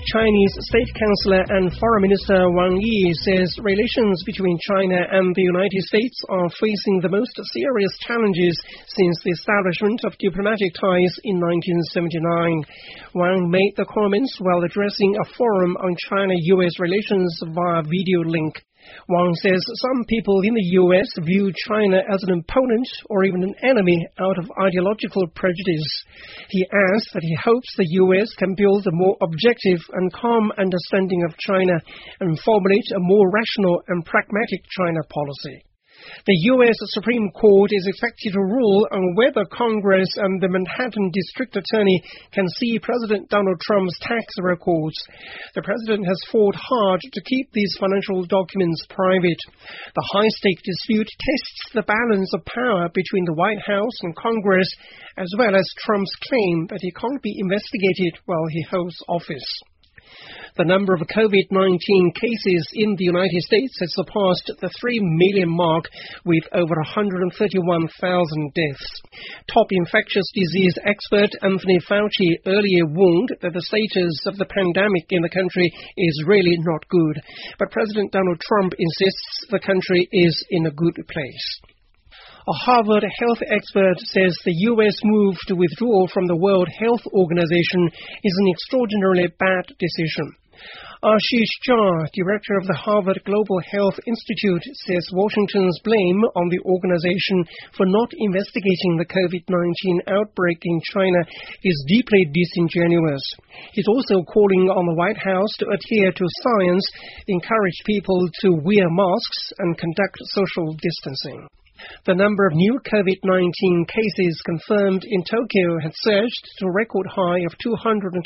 Chinese State Councillor and Foreign Minister Wang Yi says relations between China and the United States are facing the most serious challenges since the establishment of diplomatic ties in 1979. Wang made the comments while addressing a forum on China-US relations via video link. Wang says some people in the U.S. view China as an opponent or even an enemy out of ideological prejudice. He adds that he hopes the U.S. can build a more objective and calm understanding of China and formulate a more rational and pragmatic China policy. The U.S. Supreme Court is expected to rule on whether Congress and the Manhattan District Attorney can see President Donald Trump's tax records. The president has fought hard to keep these financial documents private. The high-stake dispute tests the balance of power between the White House and Congress, as well as Trump's claim that he can't be investigated while he holds office. The number of COVID-19 cases in the United States has surpassed the 3 million mark with over 131,000 deaths. Top infectious disease expert Anthony Fauci earlier warned that the status of the pandemic in the country is really not good, but President Donald Trump insists the country is in a good place. A Harvard health expert says the U.S. move to withdraw from the World Health Organization is an extraordinarily bad decision. Ashish Jha, director of the Harvard Global Health Institute, says Washington's blame on the organization for not investigating the COVID-19 outbreak in China is deeply disingenuous. He's also calling on the White House to adhere to science, encourage people to wear masks, and conduct social distancing. The number of new COVID-19 cases confirmed in Tokyo had surged to a record high of 224,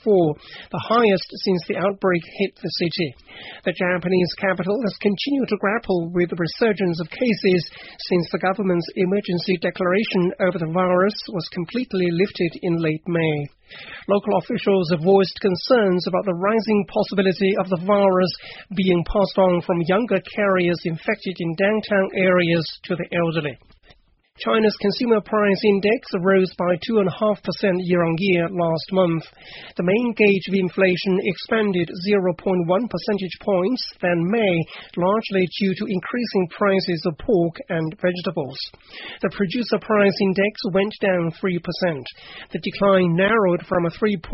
the highest since the outbreak hit the city. The Japanese capital has continued to grapple with the resurgence of cases since the government's emergency declaration over the virus was completely lifted in late May. Local officials have voiced concerns about the rising possibility of the virus being passed on from younger carriers infected in downtown areas to the elderly. China's consumer price index rose by 2.5% year-on-year last month. The main gauge of inflation expanded 0.1 percentage points than May, largely due to increasing prices of pork and vegetables. The producer price index went down 3%. The decline narrowed from a 3.7%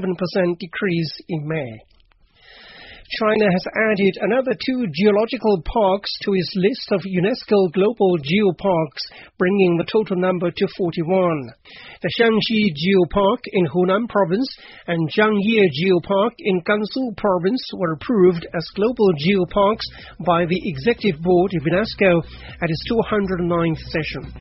decrease in May. China has added another 2 geological parks to its list of UNESCO Global Geoparks, bringing the total number to 41. The Xiangxi Geopark in Hunan Province and Zhangye Geopark in Gansu Province were approved as global geoparks by the Executive Board of UNESCO at its 209th session.